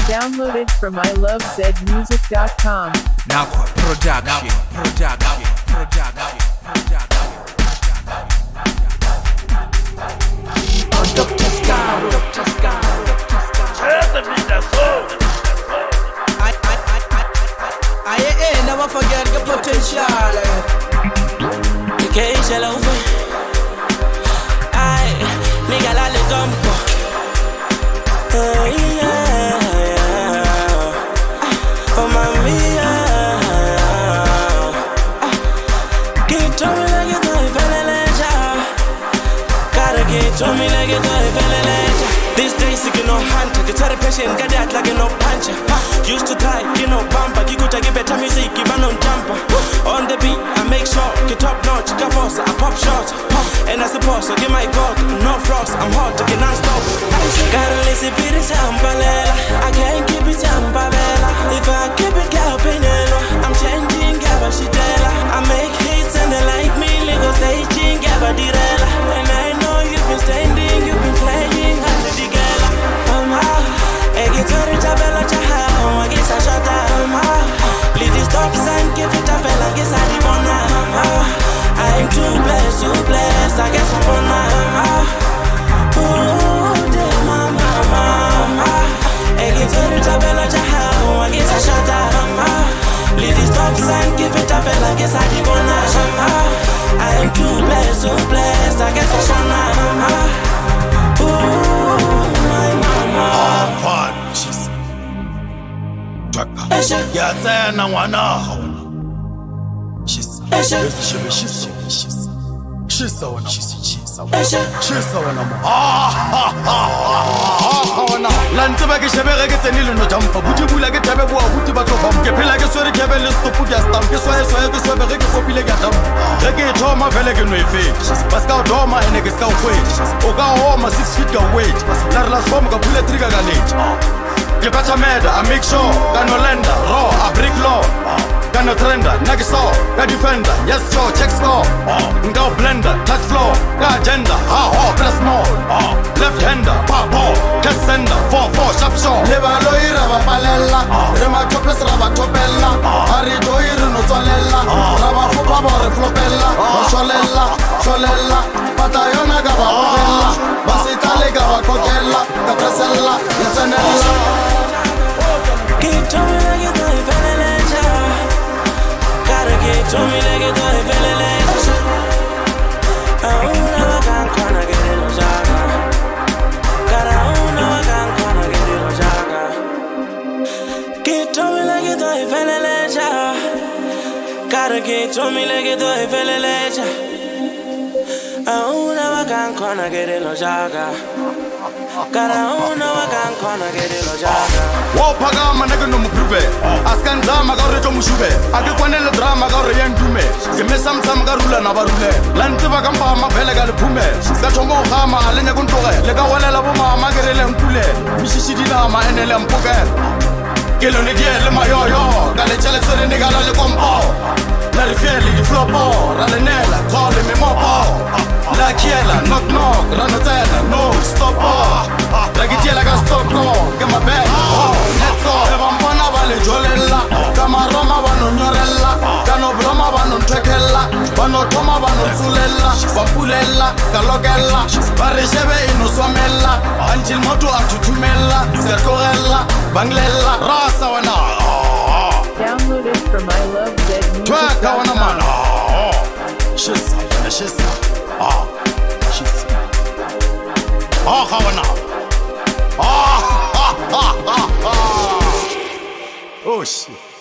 Downloaded from ilovezmusic.com. Now production. Dr. Scar. I never forget the potential. The cage over. I nigga la le campo. Oh mami, get to me like you don't feel gotta get to me like you don't feel. These days you no hunter, get a patient, get that like no puncher. Used to tie, bumper, you could get better music, even on jumper. On the beat, I make sure, get top notch, get force, I pop short. And I suppose, so get my god, no frost, I'm hot, I can non-stop. Gotta listen to the Sambalela, I can't keep it Sambalela. If I keep it Galpinello, I'm changing Gabashitella. I make hits and they like me, Lego staging Gabadirella. And I know you've been standing, you've been playing under the gala. I get to the tabella, I guess I shut down. Leave the stops and give it a bell, I guess I did one. I'm too blessed, I guess I'm on. Oh, dear mama. I get to the tabella, I guess I shut down. Leave the stops and give it a bell, I guess I did one. I'm too blessed, I guess I'm on. yatsena n'wana shisa wena mo la ntse ba ke shebege ke tsenile no jampa buti bula ke tabe boa buti ba tlo bam ke phela ke swere ke be le stop ke stamp ke soe ke swebe ke kopile ke dam re ke thoma vele ke no efect baska doma ene ke ska o ka homa 6 feet away la re la soma ka pula trigger ka late ke batla meda I make sure ka no lenda raw a brick law ka no trender na ke so ka defender yes so check score nga blender touch floor ka agenda press more left hander power test sender 4 sharp shot le ba lo ira ba palela re ma toples ra ba topella ari do ira no tsolela ra ba fopa ba re flopella ba solella pata yona ga ba bella ba sitale ga ba kokella ka presella ya tsenella. Get to me like you don't feel it. Gotta get to me like you don't feel it. I never can corner get it no jaga. Never can corner get it no jaga. Get to me like you don't feel it. Gotta get to me like you don't feel it. I never can corner get it no jaga. Wopagama nigga no mukruve askan drama ga re to mushube ake kwanele drama ga re yendume ke mesam ga rula na barule lantse ba kampa ma vele ga le phume ka thomo gama le nya kuntoge le ka walela bo mama ke re le mpule mishishidi na ma enele mpoke ke lo ne die le mayoyo ka le chele tsere ni ga le kompo la re fiele di flopo ra le nela khole me mopo la kiela knock rano tsena no stop la gitiela ga stop ke ma bad let's all ba mbona ba le jolella kama roma ba no nyorella kano broma ba no nthekella ba no thoma ba no tsulella ba pulela ka lokella ba re shebe ino swamella until moto a thuthumella se tlogella banglella rasa wana. Downloaded from ilovezmusic.com. Twaka wana man shisa shisa kawana oh shit.